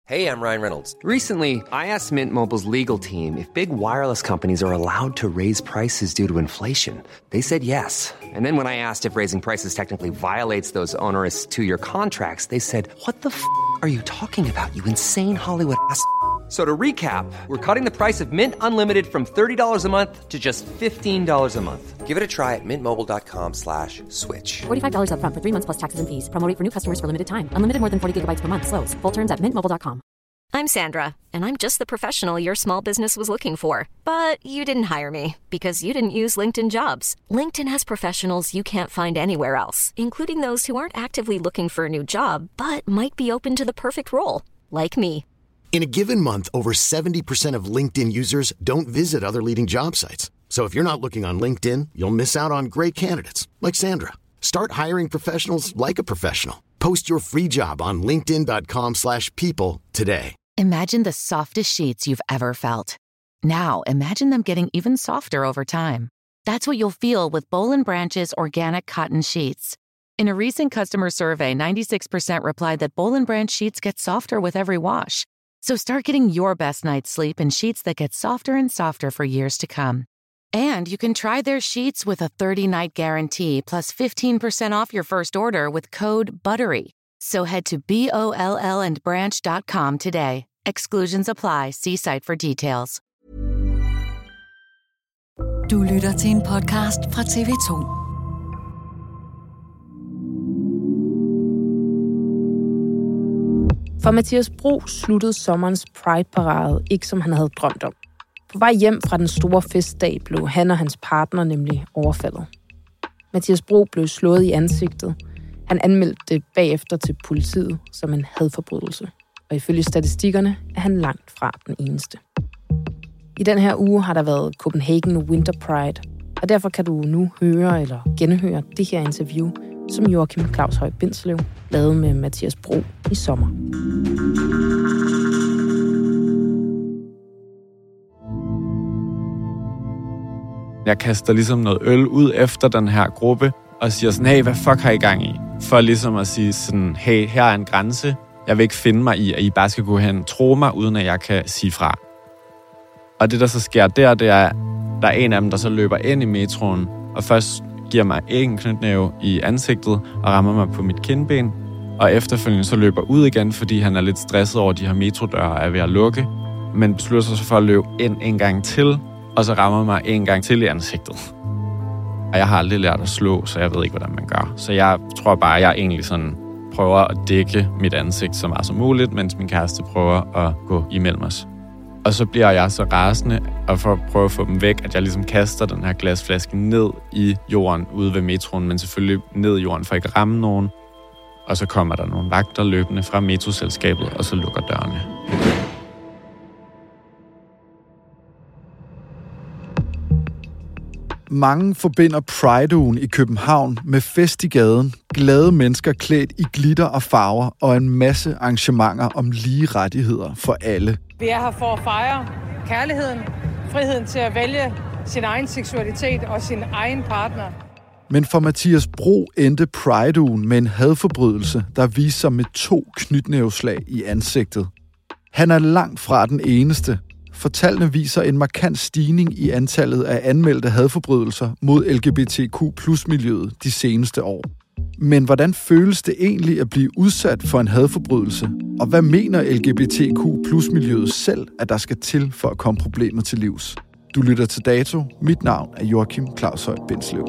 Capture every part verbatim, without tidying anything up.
Hey, I'm Ryan Reynolds. Recently, I asked Mint Mobile's legal team if big wireless companies are allowed to raise prices due to inflation. They said yes. And then when I asked if raising prices technically violates those onerous two-year contracts, they said, what the f*** are you talking about, you insane Hollywood ass f- So to recap, we're cutting the price of Mint Unlimited from thirty dollars a month to just fifteen dollars a month. Give it a try at mintmobile.com slash switch. forty-five dollars up front for three months plus taxes and fees. Promo rate for new customers for limited time. Unlimited more than forty gigabytes per month. Slows full terms at mint mobile dot com. I'm Sandra, and I'm just the professional your small business was looking for. But you didn't hire me because you didn't use LinkedIn Jobs. LinkedIn has professionals you can't find anywhere else, including those who aren't actively looking for a new job, but might be open to the perfect role, like me. In a given month, over seventy percent of LinkedIn users don't visit other leading job sites. So if you're not looking on LinkedIn, you'll miss out on great candidates like Sandra. Start hiring professionals like a professional. Post your free job on linkedin.com slash people today. Imagine the softest sheets you've ever felt. Now imagine them getting even softer over time. That's what you'll feel with Boll and Branch's organic cotton sheets. In a recent customer survey, ninety-six percent replied that Boll and Branch sheets get softer with every wash. So start getting your best night's sleep in sheets that get softer and softer for years to come. And you can try their sheets with a thirty-night guarantee plus fifteen percent off your first order with code BUTTERY. So head to B O L L and branch dot com today. Exclusions apply. See site for details. Du lytter til en podcast fra T V to. For Mathias Bro sluttede sommerens Pride-parade ikke, som han havde drømt om. På vej hjem fra den store festdag blev han og hans partner nemlig overfaldet. Mathias Bro blev slået i ansigtet. Han anmeldte det bagefter til politiet som en hadforbrydelse. Og ifølge statistikkerne er han langt fra den eneste. I den her uge har der været Copenhagen Winter Pride, og derfor kan du nu høre eller genhøre det her interview, som Joachim Claus Høj Bindslev lavede med Mathias Bro i sommer. Jeg kaster ligesom noget øl ud efter den her gruppe, og siger sådan, hey, hvad fuck har I gang i? For ligesom at sige sådan, hey, her er en grænse. Jeg vil ikke finde mig i, at I bare skal gå hen og tro mig, uden at jeg kan sige fra. Og det, der så sker der, det er, der er en af dem, der så løber ind i metroen, og først giver mig en knytnæve i ansigtet og rammer mig på mit kindben, og efterfølgende så løber ud igen, fordi han er lidt stresset over, at de her metrodøre er ved at lukke, men beslutter sig så for at løbe ind en gang til, og så rammer mig en gang til i ansigtet. Og jeg har aldrig lært at slå, så jeg ved ikke, hvordan man gør. Så jeg tror bare, at jeg egentlig sådan prøver at dække mit ansigt så meget som muligt, mens min kæreste prøver at gå imellem os. Og så bliver jeg så rasende, og for at prøve at få dem væk, at jeg ligesom kaster den her glasflaske ned i jorden ude ved metroen, men selvfølgelig ned i jorden for ikke at ramme nogen. Og så kommer der nogle vagter løbende fra metroselskabet, og så lukker dørene. Mange forbinder Pride-ugen i København med fest i gaden, glade mennesker klædt i glitter og farver og en masse arrangementer om lige rettigheder for alle. Vi er her for at fejre kærligheden, friheden til at vælge sin egen seksualitet og sin egen partner. Men for Mathias Bro endte Pride-ugen med en hadforbrydelse, der viste sig med to knytnæveslag i ansigtet. Han er langt fra den eneste. For tallene viser en markant stigning i antallet af anmeldte hadforbrydelser mod L G B T Q plus miljøet de seneste år. Men hvordan føles det egentlig at blive udsat for en hadforbrydelse? Og hvad mener L G B T Q plus miljøet selv, at der skal til for at komme problemet til livs? Du lytter til Dato. Mit navn er Joachim Claus Høj Bindslev.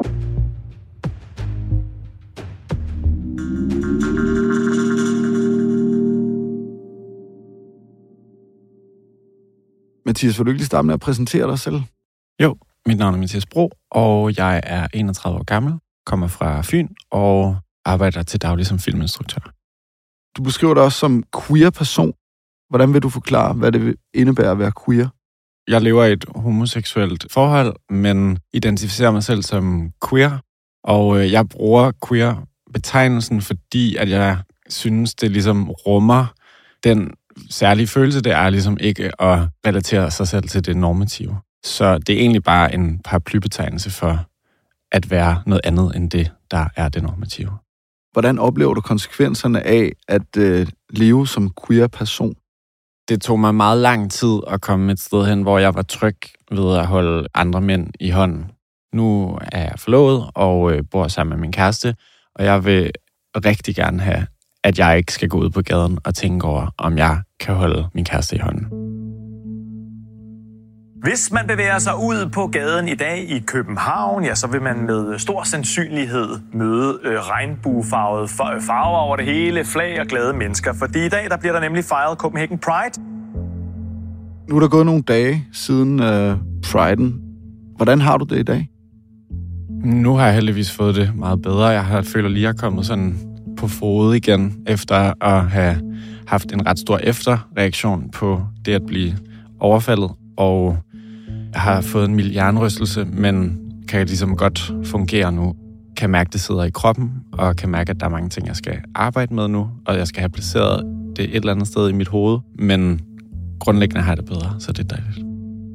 Mathias, vil du ikke lige starte med at præsentere dig selv? Jo, mit navn er Mathias Bro, og jeg er enogtredive år gammel, kommer fra Fyn og arbejder til daglig som filminstruktør. Du beskriver dig også som queer-person. Hvordan vil du forklare, hvad det indebærer at være queer? Jeg lever i et homoseksuelt forhold, men identificerer mig selv som queer, og jeg bruger queer-betegnelsen, fordi at jeg synes, det ligesom rummer den særlige følelse, det er ligesom ikke at relatere sig selv til det normative. Så det er egentlig bare en paraplybetegnelse for at være noget andet end det, der er det normative. Hvordan oplever du konsekvenserne af at øh, leve som queer person? Det tog mig meget lang tid at komme et sted hen, hvor jeg var tryg ved at holde andre mænd i hånden. Nu er jeg forlovet og øh, bor sammen med min kæreste, og jeg vil rigtig gerne have, at jeg ikke skal gå ud på gaden og tænke over, om jeg kan holde min kæreste i hånden. Hvis man bevæger sig ud på gaden i dag i København, ja, så vil man med stor sandsynlighed møde øh, regnbuefarvede farver over det hele, flag og glade mennesker. Fordi i dag der bliver der nemlig fejret Copenhagen Pride. Nu er der gået nogle dage siden øh, Priden. Hvordan har du det i dag? Nu har jeg heldigvis fået det meget bedre. Jeg har føler lige, at jeg er kommet sådan på fod igen, efter at have haft en ret stor efterreaktion på det at blive overfaldet. Og jeg har fået en mild hjernerystelse, men kan ligesom godt fungere nu. Kan mærke, at det sidder i kroppen, og kan mærke, at der er mange ting, jeg skal arbejde med nu, og jeg skal have placeret det et eller andet sted i mit hoved, men grundlæggende har jeg det bedre, så det er dejligt.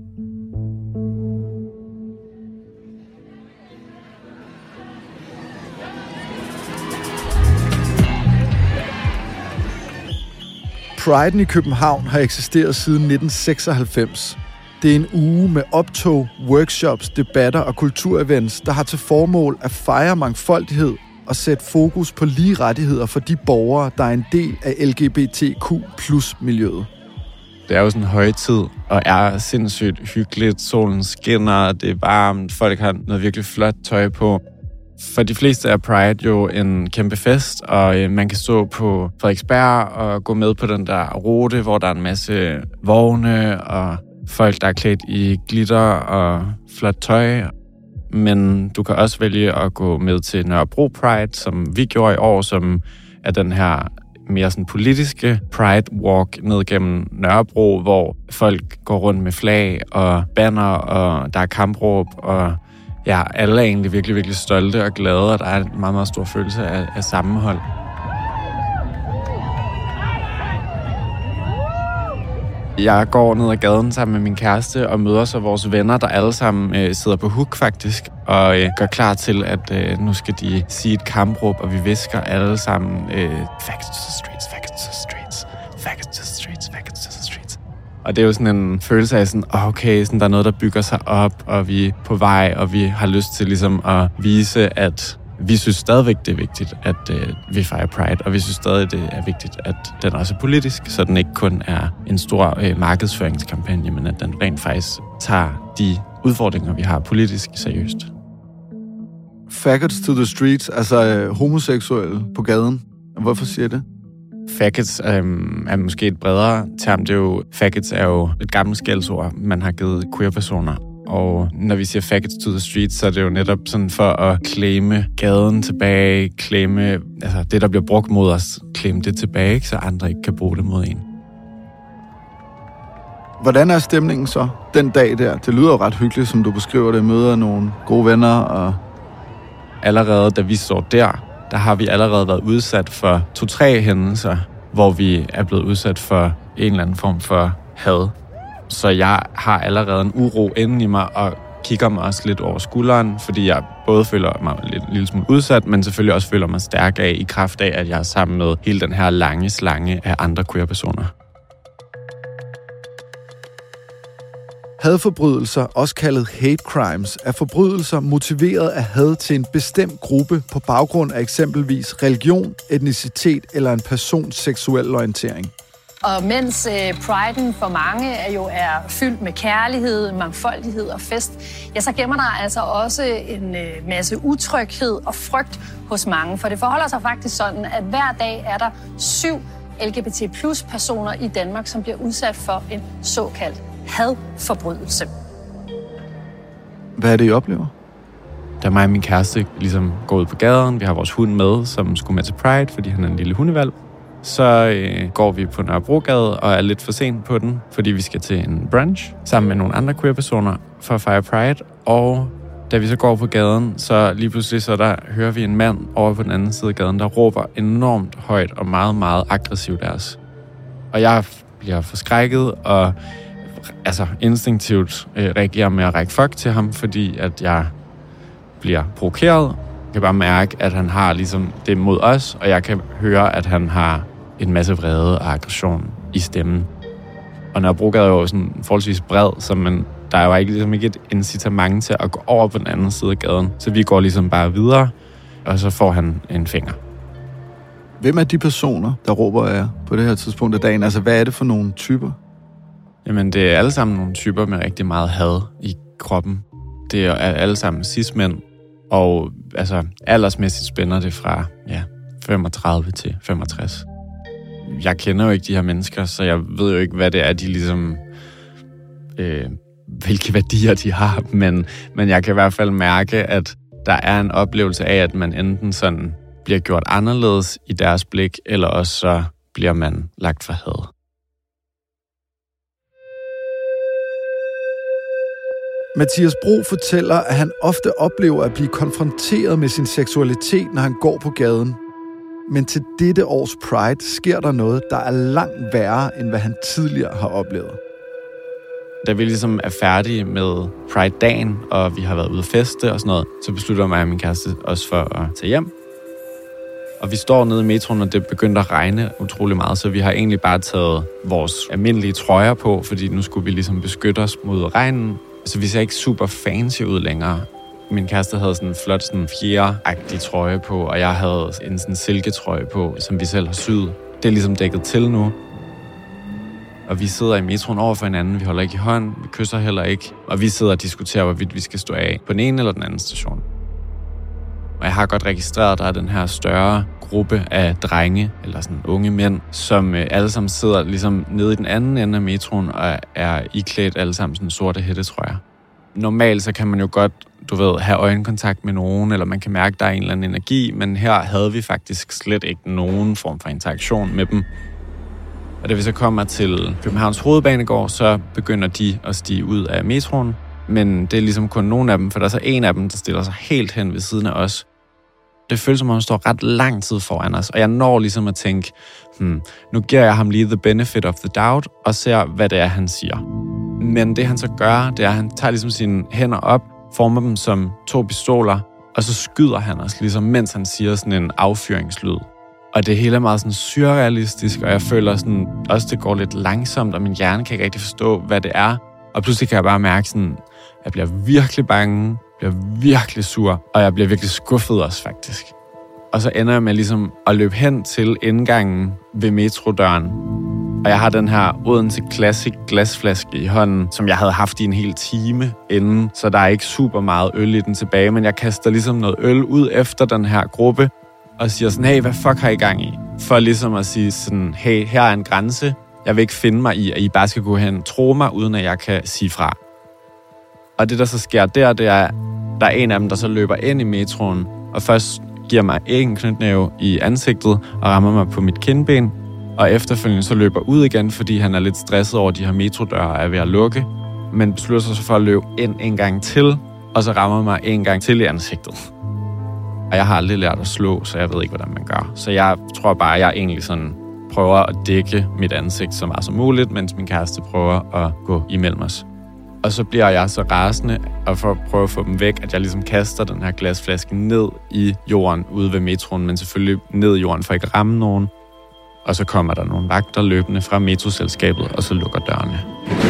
Priden i København har eksisteret siden nitten seksoghalvfems. Det er en uge med optog, workshops, debatter og kulturevents, der har til formål at fejre mangfoldighed og sætte fokus på lige rettigheder for de borgere, der er en del af L G B T Q plus miljøet. Det er jo sådan en højtid, og er sindssygt hyggeligt. Solen skinner, det er varmt, folk har noget virkelig flot tøj på. For de fleste er Pride jo en kæmpe fest, og øh, man kan stå på Frederiksberg og gå med på den der rute, hvor der er en masse vogne og folk, der er klædt i glitter og flot tøj. Men du kan også vælge at gå med til Nørrebro Pride, som vi gjorde i år, som er den her mere sådan politiske Pride Walk ned gennem Nørrebro, hvor folk går rundt med flag og banner, og der er kampråb, og ja, alle er egentlig virkelig, virkelig stolte og glade, og der er en meget, meget stor følelse af, af sammenhold. Jeg går ned ad gaden sammen med min kæreste og møder så vores venner, der alle sammen øh, sidder på hook faktisk, og øh, gør klar til, at øh, nu skal de sige et kampråb, og vi visker alle sammen øh, faggots to the streets, faggots to the streets, faggots to the streets, faggots to the streets. Og det er jo sådan en følelse af sådan, okay, sådan, der er noget, der bygger sig op, og vi er på vej, og vi har lyst til ligesom at vise, at vi synes stadigvæk, det er vigtigt, at øh, vi fejrer Pride, og vi synes stadig, det er vigtigt, at den også er politisk, så den ikke kun er en stor øh, markedsføringskampagne, men at den rent faktisk tager de udfordringer, vi har politisk, seriøst. Faggots to the streets, altså øh, homoseksuelle på gaden. Hvorfor siger jeg det? Faggots øhm, er måske et bredere term. Det er jo, faggots er jo et gammelt skældsord, man har givet queer-personer. Og når vi siger faggots to the streets, så er det jo netop sådan for at claime gaden tilbage, claime altså det, der bliver brugt mod os, claime det tilbage, ikke, så andre ikke kan bruge det mod en. Hvordan er stemningen så den dag der? Det lyder jo ret hyggeligt, som du beskriver det. Møder nogle gode venner og... Allerede da vi står der, der har vi allerede været udsat for to-tre hændelser, hvor vi er blevet udsat for en eller anden form for had. Så jeg har allerede en uro inden i mig og kigger mig også lidt over skulderen, fordi jeg både føler mig lidt en lille smule udsat, men selvfølgelig også føler mig stærk af i kraft af, at jeg er sammen med hele den her lange slange af andre queer-personer. Hadforbrydelser, også kaldet hate crimes, er forbrydelser motiveret af had til en bestemt gruppe på baggrund af eksempelvis religion, etnicitet eller en persons seksuel orientering. Og mens øh, priden for mange er jo er fyldt med kærlighed, mangfoldighed og fest, ja, så gemmer der altså også en øh, masse utryghed og frygt hos mange. For det forholder sig faktisk sådan, at hver dag er der syv L G B T plus personer i Danmark, som bliver udsat for en såkaldt hadforbrydelse. Hvad er det, I oplever? Da mig og min kæreste ligesom går ud på gaden, vi har vores hund med, som skulle med til Pride, fordi han er en lille hundevalg. Så øh, går vi på Nørrebrogade og er lidt for sent på den, fordi vi skal til en brunch sammen med nogle andre queer-personer for at fejre Pride. Og da vi så går på gaden, så lige pludselig så der hører vi en mand over på den anden side af gaden, der råber enormt højt og meget, meget aggressivt af os. Og jeg bliver forskrækket og altså instinktivt øh, reagerer med at række fuck til ham, fordi at jeg bliver provokeret. Jeg kan bare mærke, at han har ligesom det mod os, og jeg kan høre, at han har en masse vrede og aggression i stemmen. Og Nørrebrogade er jo sådan forholdsvis bred, så man, der er jo ikke, ligesom ikke et incitament til at gå over på den anden side af gaden. Så vi går ligesom bare videre, og så får han en finger. Hvem er de personer, der råber af jer på det her tidspunkt af dagen? Altså, hvad er det for nogle typer? Jamen, det er alle sammen nogle typer med rigtig meget had i kroppen. Det er alle sammen cis-mænd, og altså, aldersmæssigt spænder det fra ja, femogtredive til femogtres. Jeg kender jo ikke de her mennesker, så jeg ved jo ikke, hvad det er, de ligesom... Øh, hvilke værdier de har, men, men jeg kan i hvert fald mærke, at der er en oplevelse af, at man enten sådan bliver gjort anderledes i deres blik, eller også så bliver man lagt for had. Mathias Bro fortæller, at han ofte oplever at blive konfronteret med sin seksualitet, når han går på gaden. Men til dette års Pride sker der noget, der er langt værre, end hvad han tidligere har oplevet. Da vi ligesom er færdige med Pride-dagen, og vi har været ude at feste og sådan noget, så beslutter mig og min kæreste os for at tage hjem. Og vi står nede i metroen, og det begyndte at regne utrolig meget, så vi har egentlig bare taget vores almindelige trøjer på, fordi nu skulle vi ligesom beskytte os mod regnen. Så vi ser ikke super fancy ud længere. Min kæreste havde sådan en flot sådan fjeragtig trøje på, og jeg havde en sådan silketrøje på, som vi selv har syet. Det er ligesom dækket til nu. Og vi sidder i metroen over for hinanden, vi holder ikke i hånd, vi kysser heller ikke. Og vi sidder og diskuterer, hvorvidt vi skal stå af på den ene eller den anden station. Og jeg har godt registreret, at der er den her større gruppe af drenge, eller sådan unge mænd, som alle sammen sidder ligesom nede i den anden ende af metroen, og er iklædt alle sammen sådan sorte hættetrøjer. Normalt så kan man jo godt, du ved, have øjenkontakt med nogen, eller man kan mærke, at der er en eller anden energi, men her havde vi faktisk slet ikke nogen form for interaktion med dem. Og da vi så kommer til Københavns Hovedbanegård, så begynder de at stige ud af metroen. Men det er ligesom kun nogle af dem, for der er så en af dem, der stiller sig helt hen ved siden af os. Det føles som om, han står ret lang tid foran os, og jeg når ligesom at tænke, hmm, nu giver jeg ham lige the benefit of the doubt, og ser, hvad det er, han siger. Men det han så gør, det er, at han tager ligesom sine hænder op, former dem som to pistoler, og så skyder han os, ligesom mens han siger sådan en affyringslyd. Og det hele er meget sådan surrealistisk, og jeg føler sådan, også det går lidt langsomt, og min hjerne kan ikke rigtig forstå, hvad det er. Og pludselig kan jeg bare mærke sådan, at jeg bliver virkelig bange, bliver virkelig sur, og jeg bliver virkelig skuffet også faktisk. Og så ender jeg med ligesom at løbe hen til indgangen ved metrodøren. Og jeg har den her Odense Classic glasflaske i hånden, som jeg havde haft i en hel time inden, så der er ikke super meget øl i den tilbage, men jeg kaster ligesom noget øl ud efter den her gruppe, og siger sådan, hey, hvad fuck har I gang i? For ligesom at sige sådan, hey, her er en grænse. Jeg vil ikke finde mig i, at I bare skal gå hen og tro mig, uden at jeg kan sige fra. Og det, der så sker der, det er, der er en af dem, der så løber ind i metroen, og først giver mig en knytnæve i ansigtet og rammer mig på mit kindben, og efterfølgende så løber ud igen, fordi han er lidt stresset over, at de her metrodøre er ved at lukke, men beslutter sig så for at løbe ind en gang til, og så rammer mig en gang til i ansigtet. Og jeg har aldrig lært at slå, så jeg ved ikke, hvordan man gør. Så jeg tror bare, at jeg egentlig sådan prøver at dække mit ansigt så meget som muligt, mens min kæreste prøver at gå imellem os. Og så bliver jeg så rasende, og for at prøve at få dem væk, at jeg ligesom kaster den her glasflaske ned i jorden ude ved metroen, men selvfølgelig ned i jorden for ikke at ramme nogen. Og så kommer der nogle vagter løbende fra metroselskabet, og så lukker dørene.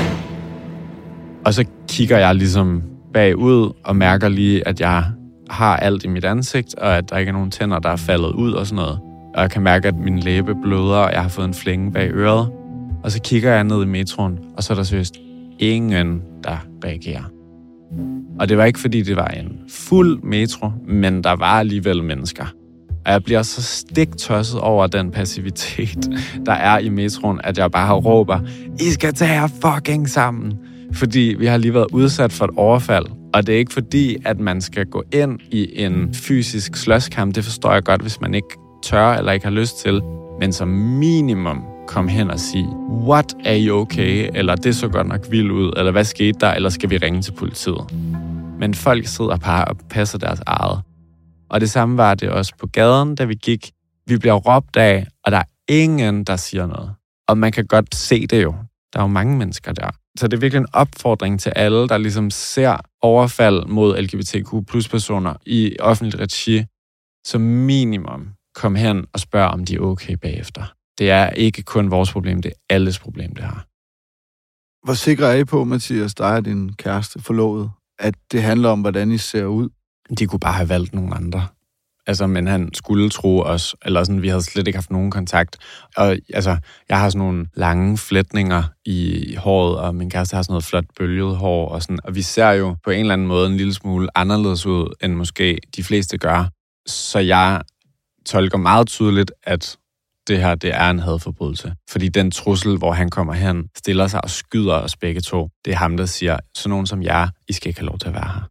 Og så kigger jeg ligesom bagud og mærker lige, at jeg har alt i mit ansigt, og at der ikke er nogen tænder, der er faldet ud og sådan noget. Og jeg kan mærke, at min læbe bløder, og jeg har fået en flænge bag øret. Og så kigger jeg ned i metroen, og så er der seriøst ingen, der reagerer. Og det var ikke, fordi det var en fuld metro, men der var alligevel mennesker. Og jeg bliver så stiktosset over den passivitet, der er i metroen, at jeg bare råber, I skal tage jer fucking sammen. Fordi vi har lige været udsat for et overfald. Og det er ikke fordi, at man skal gå ind i en fysisk slåskamp. Det forstår jeg godt, hvis man ikke tør eller ikke har lyst til. Men som minimum kom hen og sige, what, are you okay? Eller det så godt nok vildt ud. Eller hvad skete der? Eller skal vi ringe til politiet? Men folk sidder bare og passer deres eget. Og det samme var det også på gaden, da vi gik. Vi bliver råbt af, og der er ingen, der siger noget. Og man kan godt se det jo. Der er jo mange mennesker der. Så det er virkelig en opfordring til alle, der ligesom ser overfald mod L G B T Q plus personer i offentligt regi, som minimum kom hen og spørg, om de er okay bagefter. Det er ikke kun vores problem, det er alles problem, det her. Hvor sikre er I på, Mathias, dig og din kæreste forlovet, at det handler om, hvordan I ser ud? De kunne bare have valgt nogle andre. Altså, men han skulle tro os, eller sådan, vi havde slet ikke haft nogen kontakt. Og altså, jeg har sådan nogle lange flætninger i håret, og min kæreste har sådan noget flot bølget hår, og sådan. Og vi ser jo på en eller anden måde en lille smule anderledes ud, end måske de fleste gør. Så jeg tolker meget tydeligt, at det her, det er en hadforbrydelse. Fordi den trussel, hvor han kommer hen, stiller sig og skyder os begge to. Det er ham, der siger, sådan nogen som jer, I skal ikke have lov til at være her.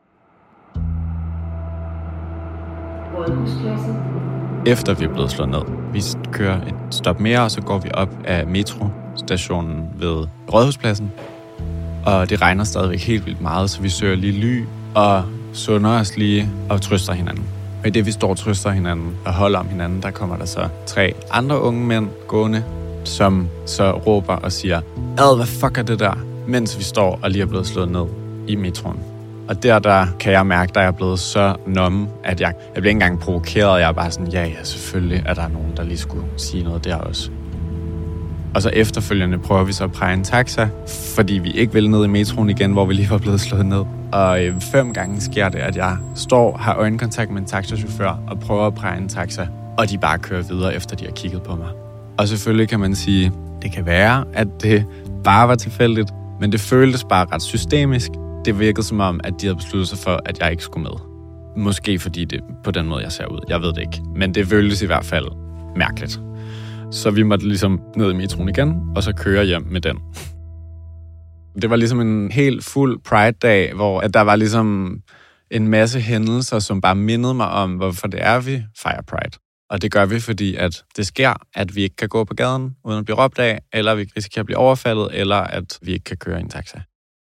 Efter vi er blevet slået ned. Vi kører et stop mere, og så går vi op af metrostationen ved Rådhuspladsen. Og det regner stadigvæk helt vildt meget, så vi søger lige ly og sunder os lige og trøster hinanden. Og i det, vi står og trøster hinanden og holder om hinanden, der kommer der så tre andre unge mænd gående, som så råber og siger, ad, hvad fuck er det der? Mens vi står og lige er blevet slået ned i metroen. Og der, der kan jeg mærke, at jeg er blevet så numme, at jeg, jeg bliver ikke engang provokeret. Jeg er bare sådan, ja, ja, selvfølgelig er der nogen, der lige skulle sige noget der også. Og så efterfølgende prøver vi så at præge en taxa, fordi vi ikke vil ned i metroen igen, hvor vi lige var blevet slået ned. Og øh, fem gange sker det, at jeg står, har øjenkontakt med en taxachauffør og prøver at præge en taxa, og de bare kører videre, efter de har kigget på mig. Og selvfølgelig kan man sige, det kan være, at det bare var tilfældigt, men det føltes bare ret systemisk. Det virkede som om, at de havde besluttet sig for, at jeg ikke skulle med. Måske fordi det på den måde, jeg ser ud. Jeg ved det ikke. Men det føltes i hvert fald mærkeligt. Så vi måtte ligesom ned i metroen igen, og så køre hjem med den. Det var ligesom en helt fuld Pride-dag, hvor at der var ligesom en masse hændelser, som bare mindede mig om, hvorfor det er, vi fejrer Pride. Og det gør vi, fordi at det sker, at vi ikke kan gå på gaden uden at blive råbt af, eller vi risikerer at blive overfaldet, eller at vi ikke kan køre i en taxa.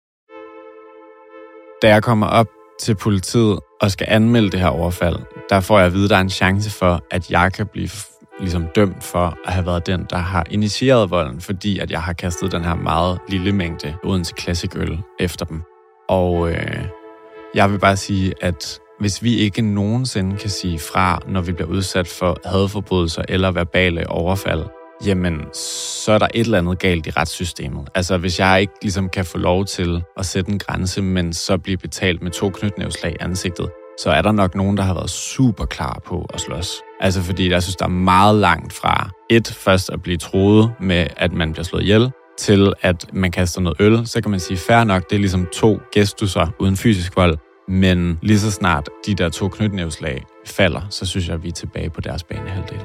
Da jeg kommer op til politiet og skal anmelde det her overfald, der får jeg at vide, at der er en chance for, at jeg kan blive ligesom dømt for at have været den, der har initieret volden, fordi at jeg har kastet den her meget lille mængde Odense Classic øl efter dem. Og øh, jeg vil bare sige, at hvis vi ikke nogensinde kan sige fra, når vi bliver udsat for hadforbrydelser eller verbale overfald, jamen, så er der et eller andet galt i retssystemet. Altså, hvis jeg ikke ligesom kan få lov til at sætte en grænse, men så blive betalt med to knytnæveslag i ansigtet, så er der nok nogen, der har været super klar på at slås. Altså, fordi jeg synes, der er meget langt fra et først at blive troet med, at man bliver slået ihjel, til at man kaster noget øl. Så kan man sige, fair nok, det er ligesom to gestusser uden fysisk vold. Men lige så snart de der to knytnæveslag falder, så synes jeg, at vi er tilbage på deres banehalvdel.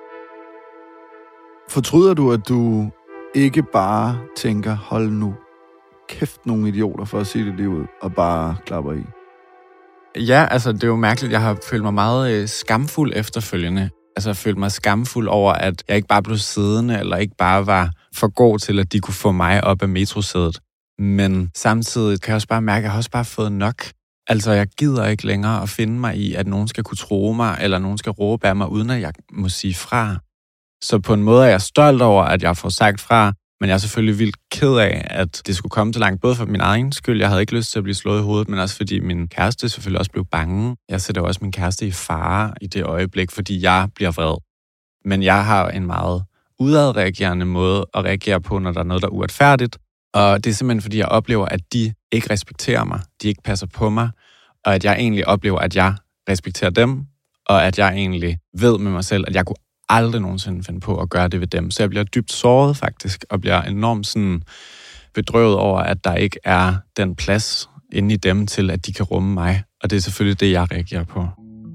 Fortryder du, at du ikke bare tænker, hold nu kæft nogle idioter for at sige det lige ud, og bare klapper i? Ja, altså det er jo mærkeligt. Jeg har følt mig meget øh, skamfuld efterfølgende. Altså jeg følte mig skamfuld over, at jeg ikke bare blev siddende, eller ikke bare var for god til, at de kunne få mig op af metrosædet. Men samtidig kan jeg også bare mærke, at jeg har også bare fået nok. Altså jeg gider ikke længere at finde mig i, at nogen skal kunne tro mig, eller nogen skal råbe af mig, uden at jeg må sige fra. Så på en måde er jeg stolt over, at jeg får sagt fra, men jeg er selvfølgelig vildt ked af, at det skulle komme så langt, både for min egen skyld, jeg havde ikke lyst til at blive slået i hovedet, men også fordi min kæreste selvfølgelig også blev bange. Jeg sætter også min kæreste i fare i det øjeblik, fordi jeg bliver vred. Men jeg har en meget udadreagerende måde at reagere på, når der er noget, der er uretfærdigt. Og det er simpelthen, fordi jeg oplever, at de ikke respekterer mig, de ikke passer på mig, og at jeg egentlig oplever, at jeg respekterer dem, og at jeg egentlig ved med mig selv, at jeg kunne aldrig nogensinde finde på at gøre det ved dem. Så jeg bliver dybt såret faktisk, og bliver enormt sådan bedrøvet over, at der ikke er den plads inde i dem til, at de kan rumme mig. Og det er selvfølgelig det, jeg reagerer på.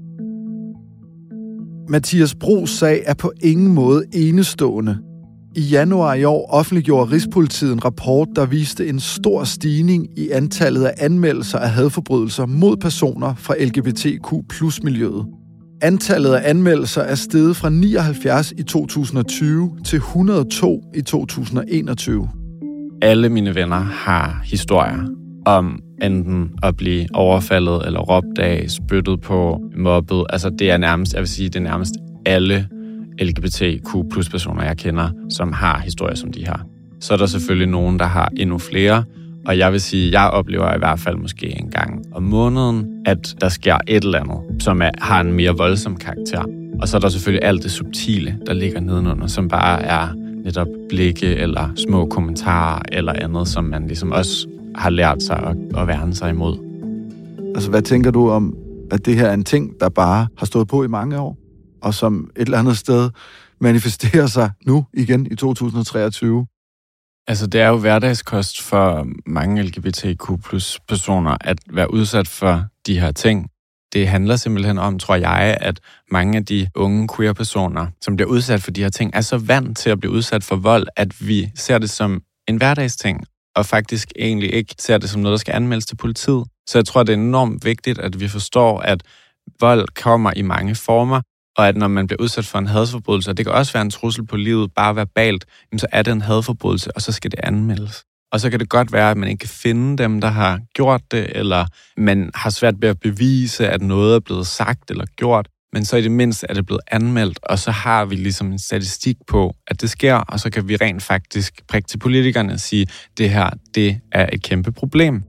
Mathias Bros sag er på ingen måde enestående. I januar i år offentliggjorde Rigspolitiet en rapport, der viste en stor stigning i antallet af anmeldelser af hadforbrydelser mod personer fra L G B T Q plus miljøet. Antallet af anmeldelser er steget fra nioghalvfjerds i to tusind og tyve til et hundrede og to i to tusind og enogtyve. Alle mine venner har historier om enten at blive overfaldet eller råbt af, spyttet på, mobbet. Altså det er nærmest, jeg vil sige, det er nærmest alle L G B T Q plus personer, jeg kender, som har historier som de her. Så er der selvfølgelig nogen, der har endnu flere. Og jeg vil sige, at jeg oplever i hvert fald måske en gang om måneden, at der sker et eller andet, som er, har en mere voldsom karakter. Og så er der selvfølgelig alt det subtile, der ligger nedenunder, som bare er netop blikke eller små kommentarer eller andet, som man ligesom også har lært sig at, at værne sig imod. Altså, hvad tænker du om, at det her er en ting, der bare har stået på i mange år, og som et eller andet sted manifesterer sig nu igen i to tusind og treogtyve? Altså, det er jo hverdagskost for mange L G B T Q plus personer at være udsat for de her ting. Det handler simpelthen om, tror jeg, at mange af de unge queer-personer, som bliver udsat for de her ting, er så vant til at blive udsat for vold, at vi ser det som en hverdagsting, og faktisk egentlig ikke ser det som noget, der skal anmeldes til politiet. Så jeg tror, det er enormt vigtigt, at vi forstår, at vold kommer i mange former, og at når man bliver udsat for en hadforbrydelse, og det kan også være en trussel på livet, bare verbalt, så er det en hadforbrydelse, og så skal det anmeldes. Og så kan det godt være, at man ikke kan finde dem, der har gjort det, eller man har svært ved at bevise, at noget er blevet sagt eller gjort, men så i det mindste er det blevet anmeldt, og så har vi ligesom en statistik på, at det sker, og så kan vi rent faktisk prikke til politikerne og sige, at det her, det er et kæmpe problem.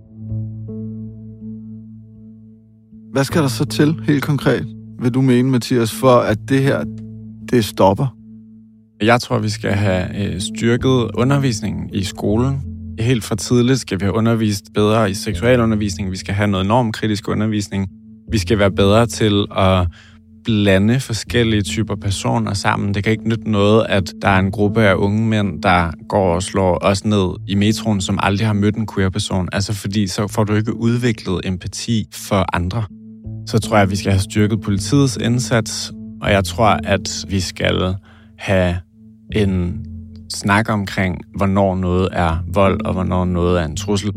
Hvad skal der så til, helt konkret, vil du mene, Mathias, for at det her, det stopper? Jeg tror, vi skal have styrket undervisningen i skolen. Helt fra tidligt skal vi have undervist bedre i seksualundervisning. Vi skal have noget normkritisk undervisning. Vi skal være bedre til at blande forskellige typer personer sammen. Det kan ikke nytte noget, at der er en gruppe af unge mænd, der går og slår os ned i metroen, som aldrig har mødt en queer-person. Altså fordi så får du ikke udviklet empati for andre. Så tror jeg, at vi skal have styrket politiets indsats, og jeg tror, at vi skal have en snak omkring, hvornår noget er vold, og hvornår noget er en trussel.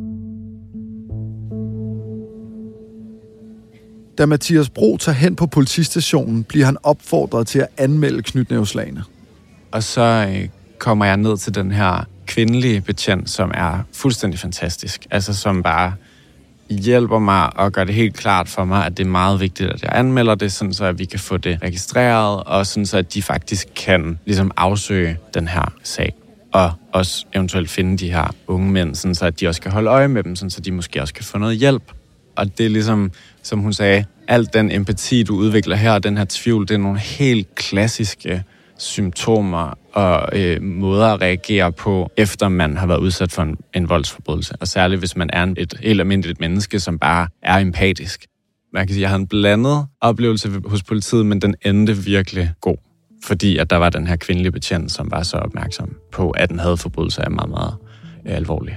Da Mathias Bro tager hen på politistationen, bliver han opfordret til at anmelde knytnæveslagene. Og så øh, kommer jeg ned til den her kvindelige betjent, som er fuldstændig fantastisk. Altså som bare hjælper mig og gør det helt klart for mig, at det er meget vigtigt, at jeg anmelder det, sådan så at vi kan få det registreret, og sådan så at de faktisk kan ligesom afsøge den her sag. Og også eventuelt finde de her unge mænd, sådan så at de også kan holde øje med dem, sådan så de måske også kan få noget hjælp. Og det er ligesom, som hun sagde, alt den empati, du udvikler her, den her tvivl, det er nogle helt klassiske symptomer og øh, måder at reagere på, efter man har været udsat for en, en voldsforbrydelse. Og særligt, hvis man er et helt almindeligt menneske, som bare er empatisk. Man kan sige, at jeg havde en blandet oplevelse hos politiet, men den endte virkelig god. Fordi at der var den her kvindelige betjent, som var så opmærksom på, at en hadforbrydelse er meget, meget øh, alvorlig.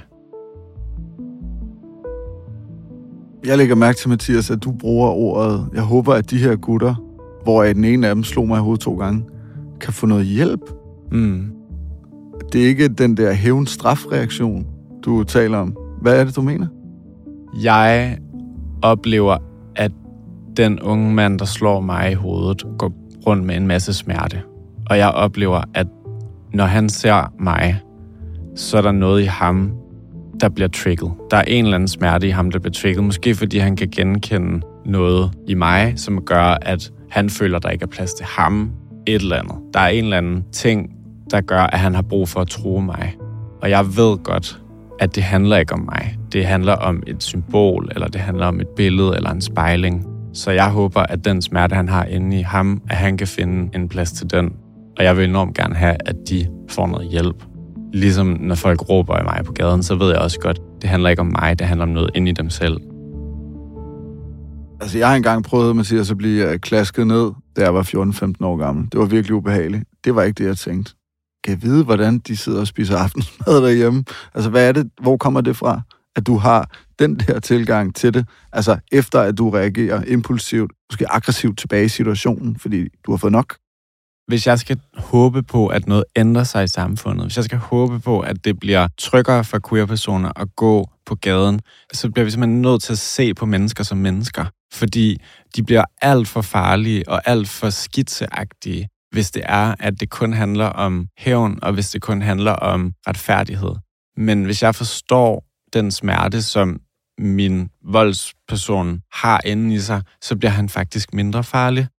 Jeg lægger mærke til, Mathias, at du bruger ordet. Jeg håber, at de her gutter, hvor den ene af dem slog mig i hovedet to gange, kan få noget hjælp. Mm. Det er ikke den der hævn-straf-reaktion, du taler om. Hvad er det, du mener? Jeg oplever, at den unge mand, der slår mig i hovedet, går rundt med en masse smerte. Og jeg oplever, at når han ser mig, så er der noget i ham, der bliver trigget. Der er en eller anden smerte i ham, der bliver trigget. Måske fordi han kan genkende noget i mig, som gør, at han føler, der ikke er plads til ham. Et eller andet. Der er en eller anden ting, der gør, at han har brug for at true mig. Og jeg ved godt, at det handler ikke om mig. Det handler om et symbol, eller det handler om et billede, eller en spejling. Så jeg håber, at den smerte, han har inde i ham, at han kan finde en plads til den. Og jeg vil enormt gerne have, at de får noget hjælp. Ligesom når folk råber af mig på gaden, så ved jeg også godt, det handler ikke om mig, det handler om noget inde i dem selv. Altså, jeg har engang prøvet, Mathias, at blive klasket ned, da jeg var fjorten femten år gammel. Det var virkelig ubehageligt. Det var ikke det, jeg tænkte. Kan jeg vide, hvordan de sidder og spiser aftensmad derhjemme? Altså, hvad er det? Hvor kommer det fra, at du har den der tilgang til det? Altså, efter at du reagerer impulsivt, måske aggressivt tilbage i situationen, fordi du har fået nok? Hvis jeg skal håbe på, at noget ændrer sig i samfundet, hvis jeg skal håbe på, at det bliver tryggere for queer-personer at gå på gaden, så bliver vi simpelthen nødt til at se på mennesker som mennesker. Fordi de bliver alt for farlige og alt for skitseagtige, hvis det er, at det kun handler om hævn, og hvis det kun handler om retfærdighed. Men hvis jeg forstår den smerte, som min voldsperson har inde i sig, så bliver han faktisk mindre farlig.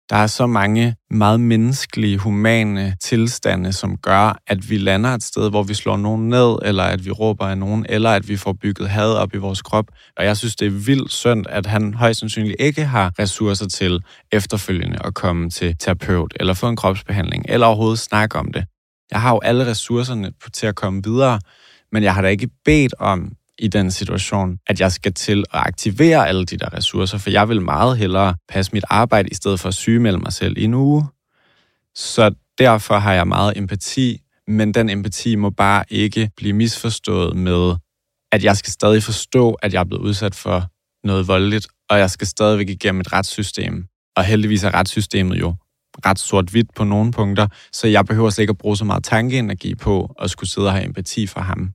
Der er så mange meget menneskelige, humane tilstande, som gør, at vi lander et sted, hvor vi slår nogen ned, eller at vi råber af nogen, eller at vi får bygget had op i vores krop. Og jeg synes, det er vildt synd, at han højst sandsynligt ikke har ressourcer til efterfølgende at komme til terapeut, eller få en kropsbehandling, eller overhovedet snakke om det. Jeg har jo alle ressourcerne til at komme videre, men jeg har da ikke bedt om i den situation, at jeg skal til at aktivere alle de der ressourcer, for jeg vil meget hellere passe mit arbejde, i stedet for at sygemelde mig selv i en uge. Så derfor har jeg meget empati, men den empati må bare ikke blive misforstået med, at jeg skal stadig forstå, at jeg er blevet udsat for noget voldeligt, og jeg skal stadigvæk igennem et retssystem. Og heldigvis er retssystemet jo ret sort-hvidt på nogle punkter, så jeg behøver slet ikke at bruge så meget tankeenergi på at skulle sidde og have empati for ham.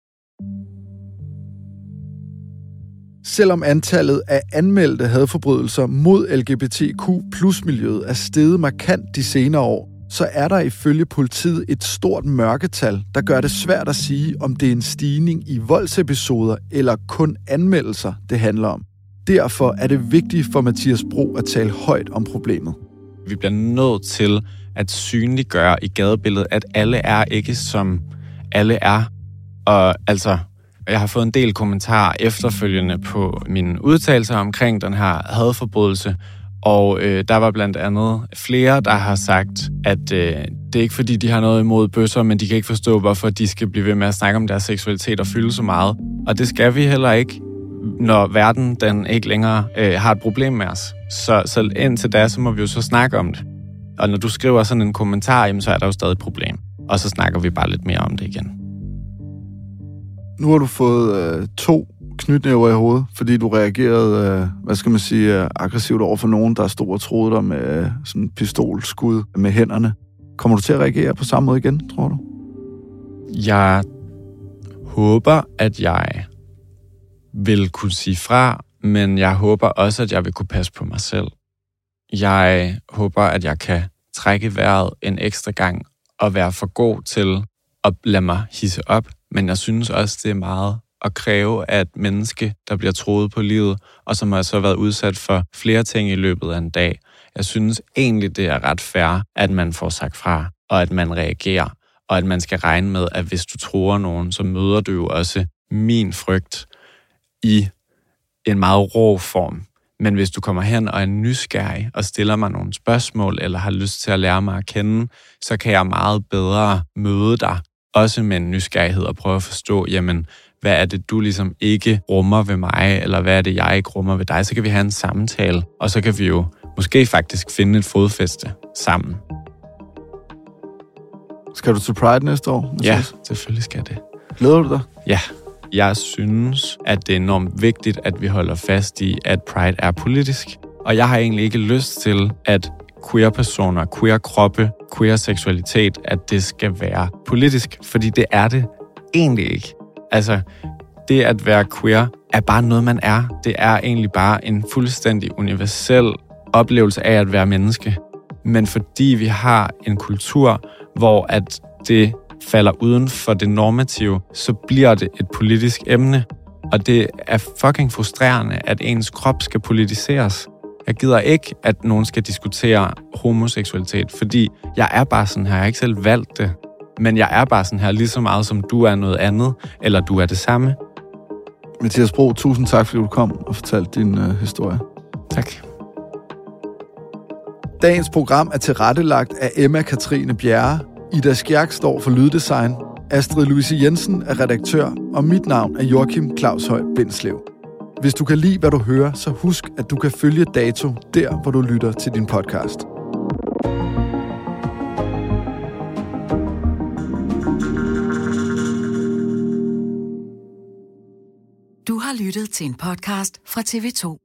Selvom antallet af anmeldte hadforbrydelser mod L G B T Q plus miljøet er steget markant de senere år, så er der ifølge politiet et stort mørketal, der gør det svært at sige, om det er en stigning i voldsepisoder eller kun anmeldelser, det handler om. Derfor er det vigtigt for Mathias Bro at tale højt om problemet. Vi bliver nødt til at synliggøre i gadebilledet, at alle er ikke som alle er. Og altså, jeg har fået en del kommentarer efterfølgende på mine udtalelser omkring den her hadforbrydelse, og øh, der var blandt andet flere, der har sagt, at øh, det er ikke fordi, de har noget imod bøsser, men de kan ikke forstå, hvorfor de skal blive ved med at snakke om deres seksualitet og fylde så meget. Og det skal vi heller ikke, når verden den ikke længere øh, har et problem med os. Så, så indtil da, så må vi jo så snakke om det. Og når du skriver sådan en kommentar, jamen, så er der jo stadig et problem. Og så snakker vi bare lidt mere om det igen. Nu har du fået øh, to knytnæver i hovedet, fordi du reagerede, øh, hvad skal man sige, øh, aggressivt over for nogen, der stod og troede dig med øh, sådan en pistolskud med hænderne. Kommer du til at reagere på samme måde igen, tror du? Jeg håber, at jeg vil kunne sige fra, men jeg håber også, at jeg vil kunne passe på mig selv. Jeg håber, at jeg kan trække vejret en ekstra gang og være for god til at lade mig hisse op. Men jeg synes også, det er meget at kræve af et menneske, der bliver troet på livet, og som har så været udsat for flere ting i løbet af en dag. Jeg synes egentlig, det er ret fair, at man får sagt fra, og at man reagerer, og at man skal regne med, at hvis du tror nogen, så møder du jo også min frygt i en meget rå form. Men hvis du kommer hen og er nysgerrig og stiller mig nogle spørgsmål, eller har lyst til at lære mig at kende, så kan jeg meget bedre møde dig, også med en nysgerrighed, og prøve at forstå, jamen, hvad er det, du ligesom ikke rummer ved mig, eller hvad er det, jeg ikke rummer ved dig? Så kan vi have en samtale, og så kan vi jo måske faktisk finde et fodfæste sammen. Skal du til Pride næste år? Ja, selvfølgelig skal det. Glæder du dig? Ja. Jeg synes, at det er enormt vigtigt, at vi holder fast i, at Pride er politisk. Og jeg har egentlig ikke lyst til, at queer-personer, queer-kroppe, queer-seksualitet, at det skal være politisk, fordi det er det egentlig ikke. Altså, det at være queer er bare noget, man er. Det er egentlig bare en fuldstændig universel oplevelse af at være menneske. Men fordi vi har en kultur, hvor at det falder uden for det normative, så bliver det et politisk emne. Og det er fucking frustrerende, at ens krop skal politiseres. Jeg gider ikke, at nogen skal diskutere homoseksualitet, fordi jeg er bare sådan her. Jeg har ikke selv valgt det. Men jeg er bare sådan her lige så meget, som du er noget andet, eller du er det samme. Mathias Bro, tusind tak, fordi du kom og fortalte din øh, historie. Tak. Dagens program er tilrettelagt af Emma Katrine Bjerre. Ida Skjærk står for lyddesign. Astrid Louise Jensen er redaktør, og mit navn er Joachim Claus Høj Bindslev. Hvis du kan lide, hvad du hører, så husk, at du kan følge Dato der, hvor du lytter til din podcast. Du har lyttet til en podcast fra T V to.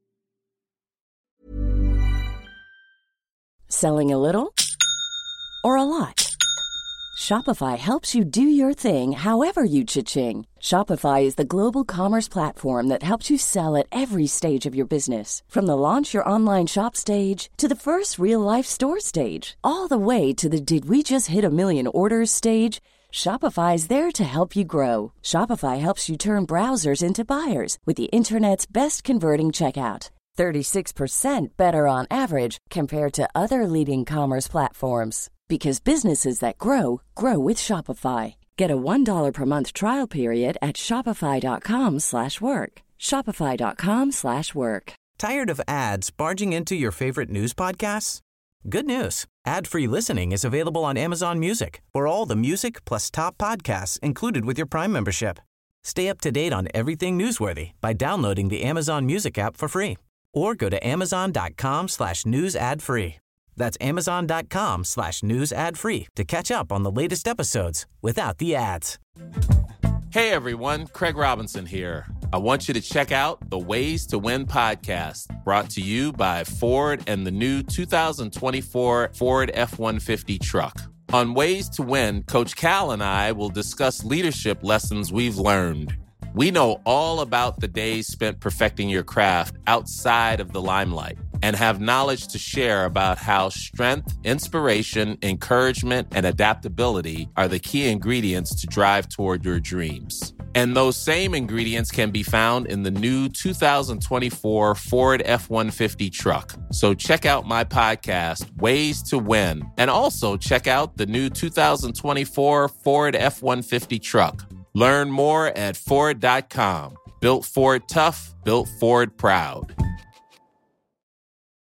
Selling a little or a lot? Shopify helps you do your thing however you cha-ching. Shopify is the global commerce platform that helps you sell at every stage of your business. From the launch your online shop stage to the first real-life store stage, all the way to the did we just hit a million orders stage. Shopify is there to help you grow. Shopify helps you turn browsers into buyers with the internet's best converting checkout. thirty-six percent better on average compared to other leading commerce platforms. Because businesses that grow, grow with Shopify. Get a one dollar per month trial period at shopify.com slash work. Shopify.com slash work. Tired of ads barging into your favorite news podcasts? Good news. Ad-free listening is available on Amazon Music for all the music plus top podcasts included with your Prime membership. Stay up to date on everything newsworthy by downloading the Amazon Music app for free or go to amazon.com slash news ad free. That's amazon.com slash news ad free to catch up on the latest episodes without the ads. Hey everyone, Craig Robinson here. I want you to check out the Ways to Win podcast, brought to you by Ford and the new two thousand twenty-four Ford F one fifty truck. On Ways to Win, Coach Cal and I will discuss leadership lessons we've learned. We know all about the days spent perfecting your craft outside of the limelight and have knowledge to share about how strength, inspiration, encouragement, and adaptability are the key ingredients to drive toward your dreams. And those same ingredients can be found in the new two thousand twenty-four Ford F one fifty truck. So check out my podcast, Ways to Win, and also check out the new two thousand twenty-four Ford F one fifty truck. Learn more at Ford dot com. Built Ford tough, built Ford proud.